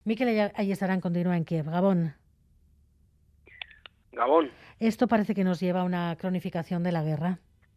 Mikel Ayestarán continúa en Kiev, Gabón. Gabón, Esto parece que nos lleva a una cronificación de la guerra.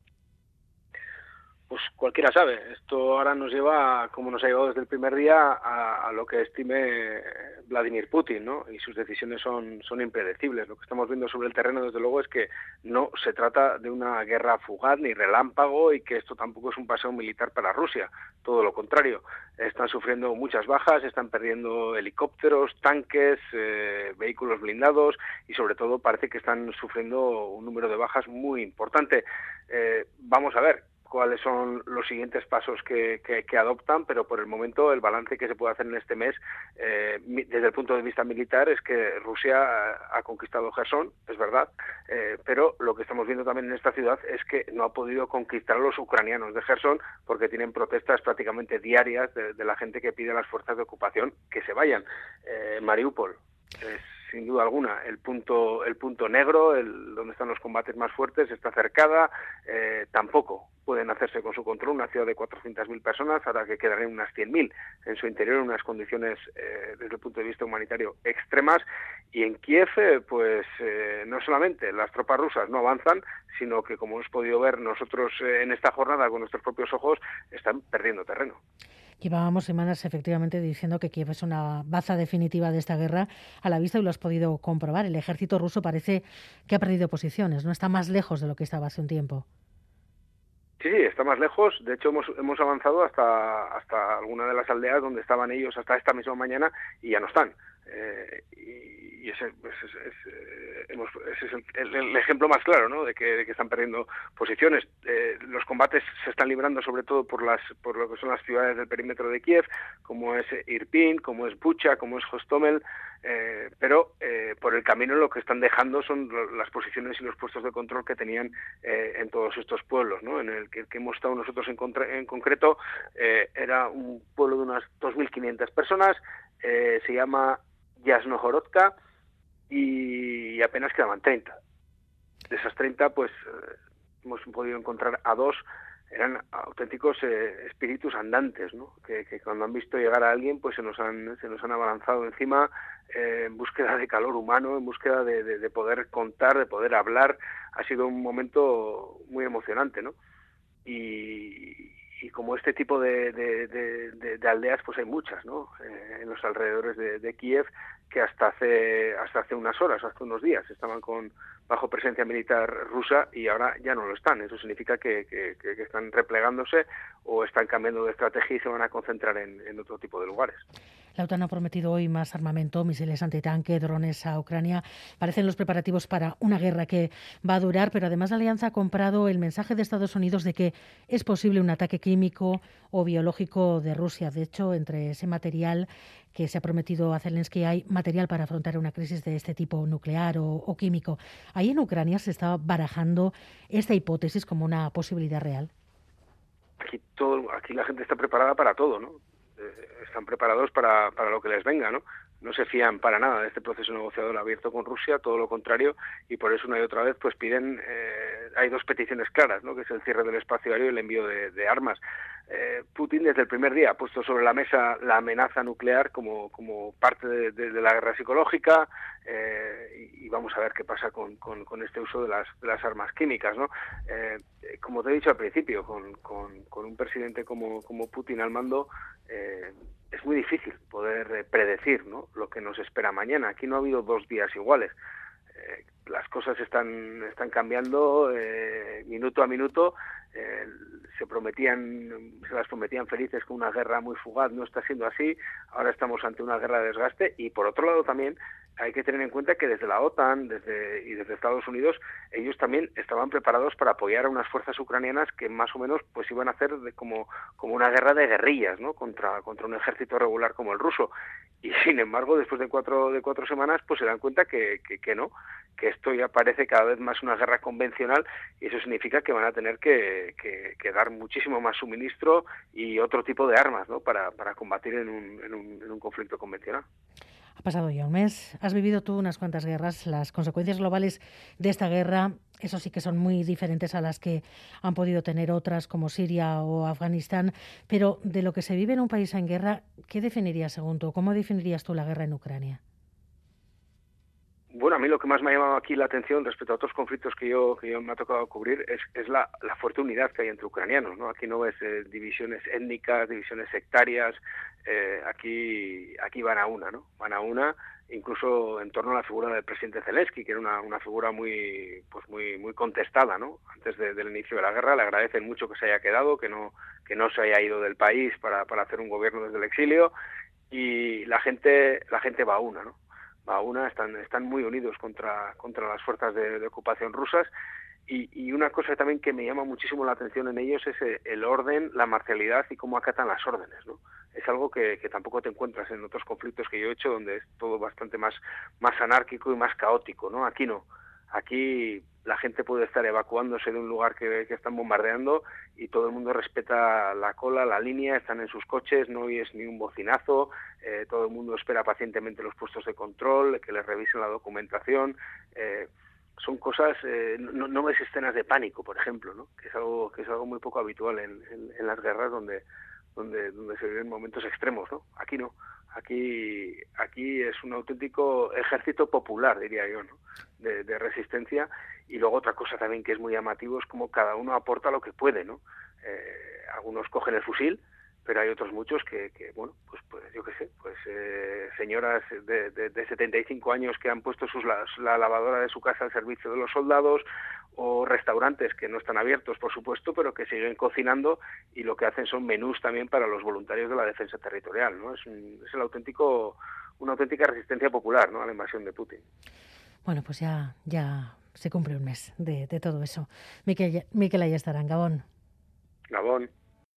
pues cualquiera sabe. Esto ahora nos lleva, como nos ha llevado desde el primer día, a lo que estime Vladimir Putin, ¿no? Y sus decisiones son impredecibles. Lo que estamos viendo sobre el terreno, desde luego, es que no se trata de una guerra fugaz ni relámpago y que esto tampoco es un paseo militar para Rusia. Todo lo contrario. Están sufriendo muchas bajas, están perdiendo helicópteros, tanques, vehículos blindados y, sobre todo, parece que están sufriendo un número de bajas muy importante. Vamos a ver cuáles son los siguientes pasos que adoptan, pero por el momento el balance que se puede hacer en este mes, desde el punto de vista militar, es que Rusia ha conquistado Gerson, es verdad, pero lo que estamos viendo también en esta ciudad es que no ha podido conquistar a los ucranianos de Gerson porque tienen protestas prácticamente diarias de la gente que pide a las fuerzas de ocupación que se vayan. Mariupol es sin duda alguna el punto negro, donde están los combates más fuertes, está cercada, tampoco pueden hacerse con su control una ciudad de 400.000 personas, ahora que quedarán unas 100.000 en su interior, en unas condiciones desde el punto de vista humanitario extremas, y en Kiev no solamente las tropas rusas no avanzan, sino que, como hemos podido ver nosotros en esta jornada con nuestros propios ojos, están perdiendo terreno. Llevábamos semanas efectivamente diciendo que Kiev es una baza definitiva de esta guerra a la vista y lo has podido comprobar. El ejército ruso parece que ha perdido posiciones, no está más lejos de lo que estaba hace un tiempo. Sí, sí, está más lejos. De hecho, hemos avanzado hasta alguna de las aldeas donde estaban ellos hasta esta misma mañana y ya no están. Y ese es el ejemplo más claro, ¿no? de que están perdiendo posiciones. Los combates se están librando sobre todo por lo que son las ciudades del perímetro de Kiev, como es Irpin, como es Bucha, como es Hostomel, pero por el camino lo que están dejando son las posiciones y los puestos de control que tenían en todos estos pueblos, ¿no? En el que hemos estado nosotros en concreto, era un pueblo de unas 2.500 personas, se llama Yasnohorodka, y apenas quedaban 30. De esas 30, pues hemos podido encontrar a dos. Eran auténticos espíritus andantes, ¿no? Que cuando han visto llegar a alguien, pues se nos han abalanzado encima, en búsqueda de calor humano, en búsqueda de poder contar, de poder hablar. Ha sido un momento muy emocionante, ¿no? Y como este tipo de aldeas, pues hay muchas, ¿no? En los alrededores de Kiev, que hasta hace unas horas, hace unos días, estaban bajo presencia militar rusa y ahora ya no lo están. Eso significa que están replegándose o están cambiando de estrategia y se van a concentrar en otro tipo de lugares. La OTAN ha prometido hoy más armamento, misiles antitanque, drones a Ucrania. Parecen los preparativos para una guerra que va a durar, pero además la alianza ha comprado el mensaje de Estados Unidos de que es posible un ataque químico o biológico de Rusia. De hecho, entre ese material que se ha prometido a Zelensky hay material para afrontar una crisis de este tipo nuclear o químico. Ahí en Ucrania se está barajando esta hipótesis como una posibilidad real. Aquí la gente está preparada para todo, ¿no? Están preparados para lo que les venga, ¿no? No se fían para nada de este proceso negociador abierto con Rusia, todo lo contrario, y por eso una y otra vez pues piden, hay dos peticiones claras, ¿no? Que es el cierre del espacio aéreo y el envío de armas. Putin desde el primer día ha puesto sobre la mesa la amenaza nuclear como parte de la guerra psicológica, y vamos a ver qué pasa con este uso de las armas químicas, ¿no? Como te he dicho al principio, con un presidente como Putin al mando, es muy difícil poder predecir, ¿no?, lo que nos espera mañana. Aquí no ha habido 2 días iguales. Las cosas están cambiando minuto a minuto. Eh, se las prometían felices con una guerra muy fugaz, no está siendo así. Ahora estamos ante una guerra de desgaste, y por otro lado también hay que tener en cuenta que desde la OTAN y desde Estados Unidos, ellos también estaban preparados para apoyar a unas fuerzas ucranianas que más o menos pues iban a hacer como una guerra de guerrillas, ¿no?, contra un ejército regular como el ruso. Y sin embargo, después de cuatro semanas, pues se dan cuenta que no, que esto ya parece cada vez más una guerra convencional, y eso significa que van a tener que dar muchísimo más suministro y otro tipo de armas, ¿no?, para combatir en un conflicto convencional. Ha pasado ya un mes, has vivido tú unas cuantas guerras, las consecuencias globales de esta guerra, eso sí que son muy diferentes a las que han podido tener otras como Siria o Afganistán, pero de lo que se vive en un país en guerra, ¿qué definirías según tú? ¿Cómo definirías tú la guerra en Ucrania? Bueno, a mí lo que más me ha llamado aquí la atención respecto a otros conflictos que yo me ha tocado cubrir es la fuerte unidad que hay entre ucranianos, ¿no? Aquí no ves divisiones étnicas, divisiones sectarias, aquí van a una, ¿no? Van a una, incluso en torno a la figura del presidente Zelensky, que era una figura muy contestada, ¿no? Antes del inicio de la guerra, le agradecen mucho que se haya quedado, que no se haya ido del país para hacer un gobierno desde el exilio, y la gente va a una, ¿no? Va a una, están muy unidos contra las fuerzas de ocupación rusas, y una cosa también que me llama muchísimo la atención en ellos es el orden, la marcialidad y cómo acatan las órdenes, ¿no? Es algo que tampoco te encuentras en otros conflictos que yo he hecho, donde es todo bastante más anárquico y más caótico, ¿no? Aquí no. Aquí la gente puede estar evacuándose de un lugar que están bombardeando y todo el mundo respeta la cola, la línea, están en sus coches, no oyes ni un bocinazo, todo el mundo espera pacientemente los puestos de control, que les revisen la documentación. Son cosas, no ves escenas de pánico, por ejemplo, ¿no? que es algo muy poco habitual en las guerras donde se viven momentos extremos, ¿no? Aquí no. Aquí es un auténtico ejército popular, diría yo, ¿no? De resistencia. Y luego otra cosa también que es muy llamativo es como cada uno aporta lo que puede, ¿no? Algunos cogen el fusil, pero hay otros muchos que bueno, pues yo qué sé, señoras de 75 años que han puesto la lavadora de su casa al servicio de los soldados, o restaurantes que no están abiertos, por supuesto, pero que siguen cocinando, y lo que hacen son menús también para los voluntarios de la defensa territorial, ¿no? Es una auténtica resistencia popular, ¿no?, a la invasión de Putin. Bueno, pues ya se cumple un mes de todo eso. Miquel Ayestarán, Gabón. Gabón.